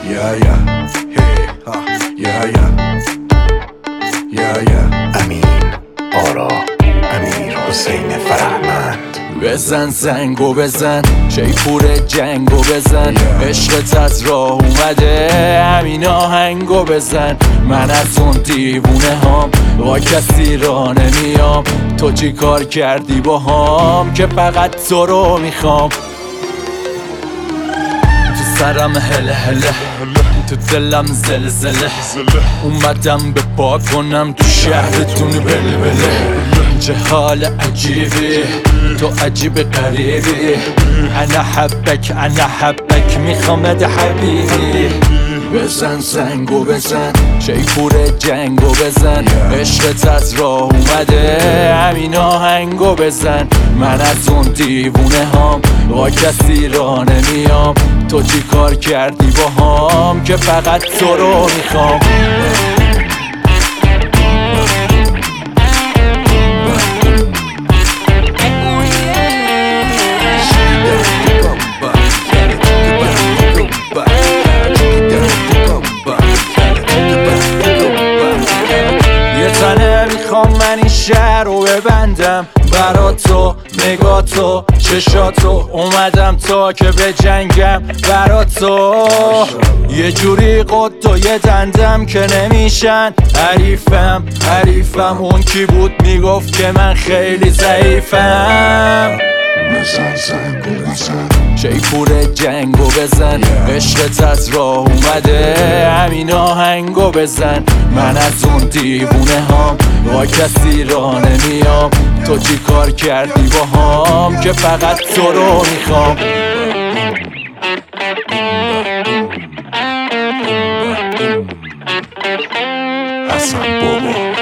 امین آرا، امیر حسین فرهمند. بزن زنگو بزن، شیپور جنگو بزن، عشقت از راه اومده همین آهنگو بزن. من از اون دیوونه هام، با کسی را نمیام. تو چی کار کردی با هم که فقط تو رو میخوام؟ تو سرم هله هله، تو دلم زلزله، اومدم به پا کنم تو شهرتون بلبله. چه حال عجیبی، تو عجیب قریبی. انا حبک میخوامد حبیبی. بزن زنگو بزن، شیپور جنگو بزن، عشقت از راه اومده همین آهنگو بزن. من از اون دیوونه هام، با کسی را نمیام. تو چی کار کردی با هم که فقط تو رو میخوام؟ میخوام من این شهر رو ببندم برا تو، نگاه تو، چشاتو. اومدم تا که به جنگم برا تو. یه جوری قد و یه دندم که نمیشن حریفم. اون کی بود میگفت که من خیلی ضعیفم؟ بزن زنگو بزن، شیپور جنگو بزن، عشقت از راه اومده همین آهنگو بزن. من از اون دیوونه هام، با کسی را نمیام. تو چی کار کردی با هم که فقط تو رو میخوام؟ حسن بابا.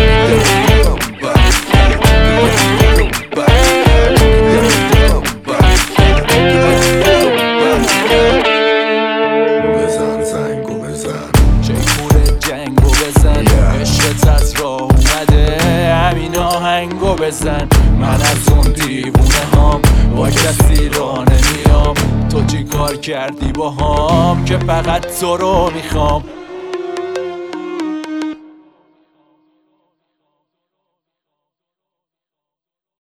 عشقت از راه اومده همین آهنگو بزن. من از اون دیوونه هام، با کسی را نمیام. تو چی کار کردی با هم که فقط تو رو میخوام؟